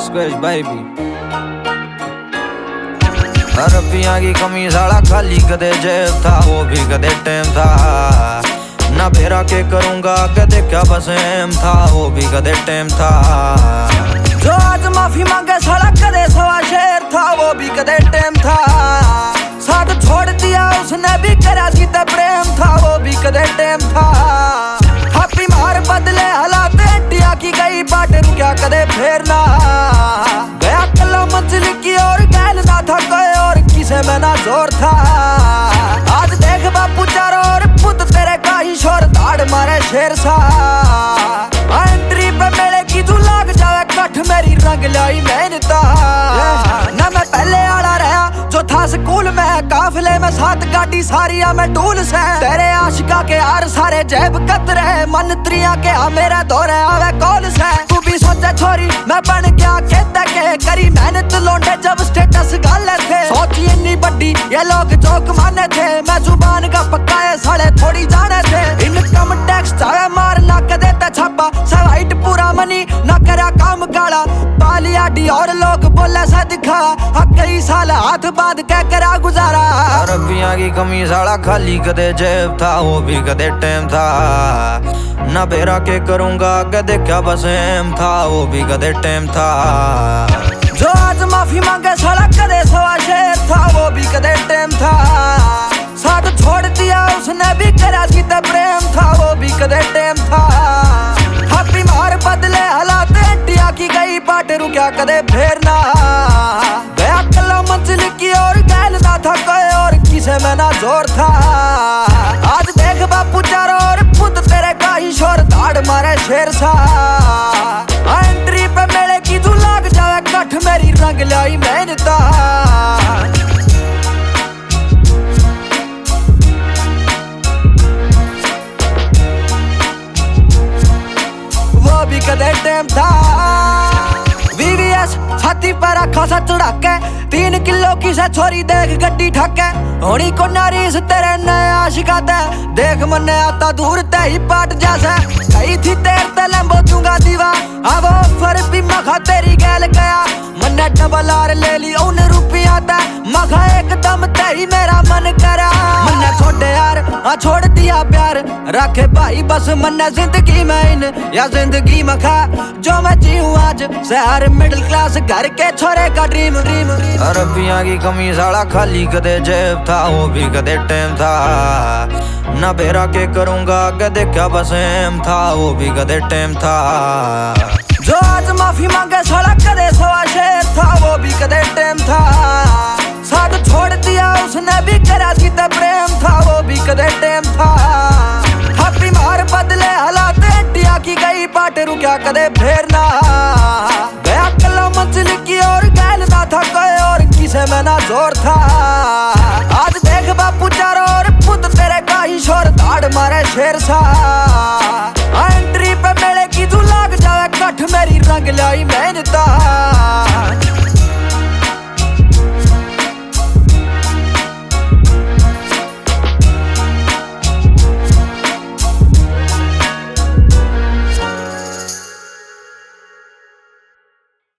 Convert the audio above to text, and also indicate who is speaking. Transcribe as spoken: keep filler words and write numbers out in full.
Speaker 1: Squish baby। रुपया की कमी साला खाली कदे जेब था, वो भी कदे टाइम था। ना फेरा के करूंगा कदे क्या बस एम था, वो भी कदे टाइम था। जो आज माफी मांगे साला कदे सवा शेर था, वो भी कदे टाइम था। साथ छोड़ दिया उसने भी करा सीधा प्रेम था, वो भी कदे टाइम था। हापी मार बदले हालात इंडिया की गई बाट रुका कदे फेरना। गया कला मंजिल की और गैल ना था कोई और किसे में ना जोर था। आज देख बापू चारों और पुत तेरे का ही शोर दाड़ मारे शेर सा। एंट्री पे मेले की तू लाग जावे कठ मेरी रंग लाई मेहनता। ना मैं पहले आड़ा रहा जो था स्कूल में, काफिले में साथ गाड़ी सारिया में टूल से। तेरे आशिका के यार सारे जेब कत रहे, मन त्रिया के आ मेरा दौरे आवे कॉल से। तू भी सोचे छोरी मैं बन गया कहता के करी मेहनत लौंडे जब स्टेटस गाले थे। सोची इतनी बड़ी ये लोग जोक माने थे, मैं जुबान का पक्का है साले थोड़ी जाने थे। इनकम टैक्स चाहे मार ना कदे ते छापा, सवाइट पूरा मनी ना करा काम काला। पालिया डी और लोग बोले सा दिखा, कई साल हाथ बांध के करा गुजारा। रुपया की कमी साला खाली कदे जेब था, वो भी कदे टाइम था। ना बेरा के करूंगा कदे क्या बस एम था, वो भी कदे टाइम था। जो आज माफी मांगे साला कदे सवा शेर था, वो भी कदे टाइम था। साथ छोड़ दिया उसने भी करा सीधा प्रेम था, वो भी कदे टाइम था। हापी मार बदले हालात इंडिया की गई बाट रुका कदे फेरना। गया कला मंजिल की और गैल ना था कोई और किसे में ना जोर था। आज देख बापू चारों और पुत तेरे का ही शोर दाड़ मारे शेर सा। एंट्री पे मेले की तू लाग जावे कठ मेरी रंग लाई मेहनता। वो भी कदे टाइम था। वीवीएस छाती पर रखा सा चढ़ा के, तीन किलो की से छोरी देख गड्डी ठाके। होनी को नारीस तेरे नए आशिका ते, देख मन्ने आता दूर ते ही पाट जैसे। कही थी तेर ते लंबो दूंगा दीवा, अब ऑफर भी मखा तेरी गैल गया। मन्ने डबल आर ले ली उन रुपया ते, मखा एकदम ते ही मेरा मन करा। मन्ने छोड़े यार हाँ छोड़ दिया प्यार, रखे भाई बस मन्ने जिंदगी में इन या जिंदगी मखा। जो मैं जीऊँ आज शहर मिडिल क्लास घर के छोरे का ड्रीम ड्रीम। रुपया की कमी साला खाली कदे जेब था, वो भी कदे टाइम था। ना बेरा के करूंगा कदे क्या बस एम था, वो भी कदे टाइम था। जो आज माफी मांगे साला कदे सवा शेर था, वो भी कदे टाइम था। साथ छोड़ दिया उसने भी करा सीधा प्रेम था, वो भी कदे टाइम था। हापी मार बदले हालात इंडिया की गई बाट रुका कदे फेरना। गया कला मंजिल की और गैल ना था कोई और किसे में ना जोर था। आज देख बापू चारों और पुत तेरे का ही शोर दाड़ मारे शेर सा। एंट्री पे मेले की तू लाग जावे कठ मेरी रंग लाई मेहनता।